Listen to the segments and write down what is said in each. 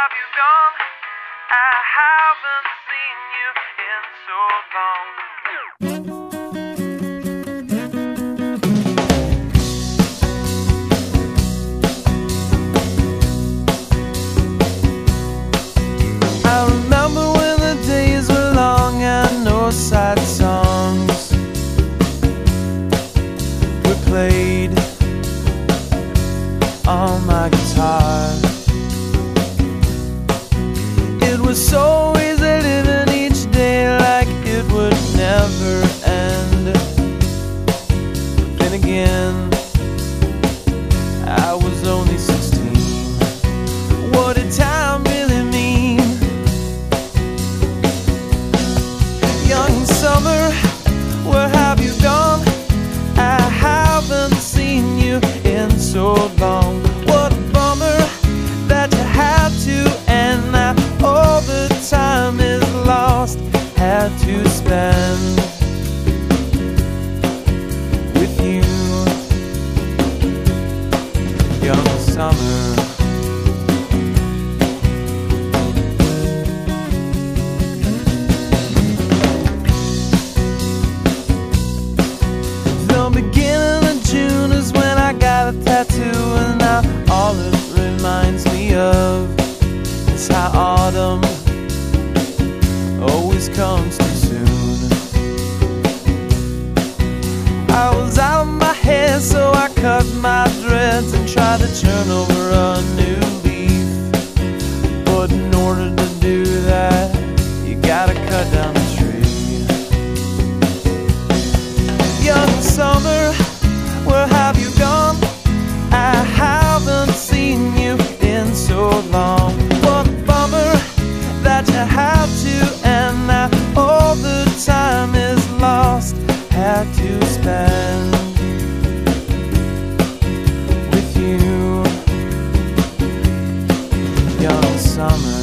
have you gone? I haven't seen you in so long. I remember when the days were long and no sad songs were played on my guitar. It was so easy living each day like it would never end. But then again, I was only 16. What did time really mean? Young summer, where have you gone? I haven't seen you in so long. What a bummer that you had to end. Now all the time is lost. Had to spend with you, young summer. The beginning of June is when I got a tattoo, and now all it reminds me of is how autumn always comes too soon. I was out of my head, so I cut my dreads and tried to turn over a new leaf. But in order to do that, you gotta cut down the tree. Young summer, where have you gone? I haven't seen you in so long. What a bummer that you had to end. Now all the time is lost. Had to spend with you, young summer.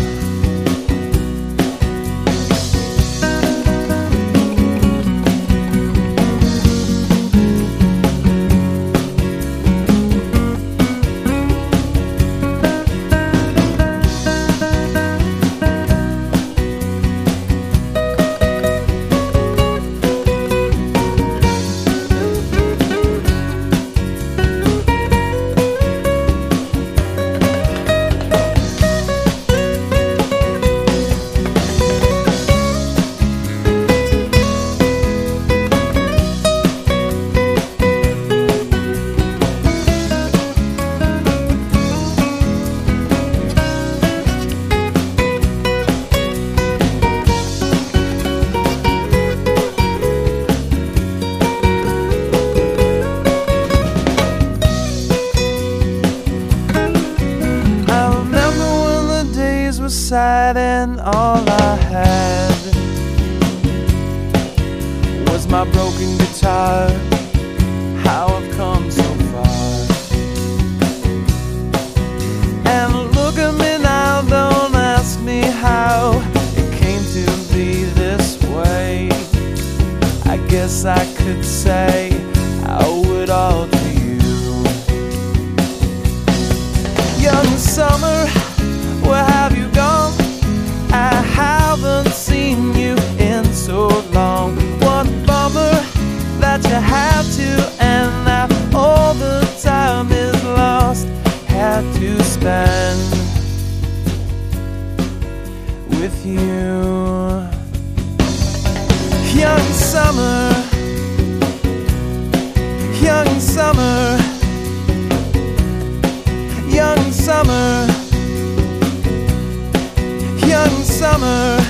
Sad, and all I had was my broken guitar. How I've come so far. And look at me now, don't ask me how it came to be this way. I guess I could say I owe it all to you. Young summer, where have you gone? I haven't seen you in so long. What a bummer that you had to end. Now all the time is lost. Had to spend with you, young summer, young summer, young summer, young summer.